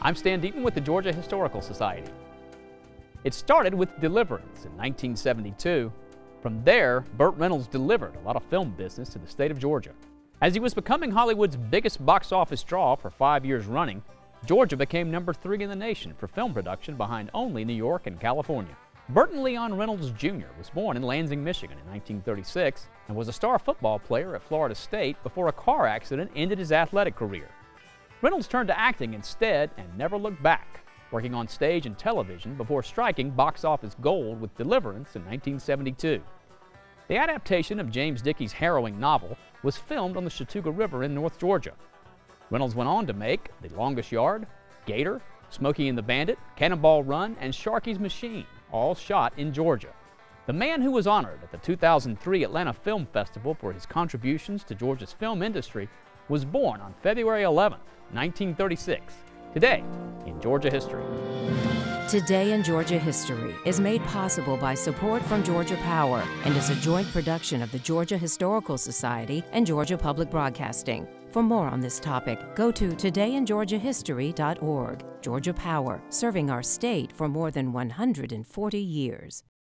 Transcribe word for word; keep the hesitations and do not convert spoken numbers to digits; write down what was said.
I'm Stan Deaton with the Georgia Historical Society. It started with Deliverance in nineteen seventy-two. From there, Burt Reynolds delivered a lot of film business to the state of Georgia. As he was becoming Hollywood's biggest box office draw for five years running, Georgia became number three in the nation for film production behind only New York and California. Burton Leon Reynolds Junior was born in Lansing, Michigan in nineteen thirty-six and was a star football player at Florida State before a car accident ended his athletic career. Reynolds turned to acting instead and never looked back, working on stage and television before striking box office gold with Deliverance in nineteen seventy-two. The adaptation of James Dickey's harrowing novel was filmed on the Chattooga River in North Georgia. Reynolds went on to make The Longest Yard, Gator, Smokey and the Bandit, Cannonball Run, and Sharky's Machine, all shot in Georgia. The man who was honored at the two thousand three Atlanta Film Festival for his contributions to Georgia's film industry was born on February eleventh, nineteen thirty-six. Today in Georgia History. Today in Georgia History is made possible by support from Georgia Power and is a joint production of the Georgia Historical Society and Georgia Public Broadcasting. For more on this topic, go to today in georgia history dot org. Georgia Power, serving our state for more than one hundred forty years.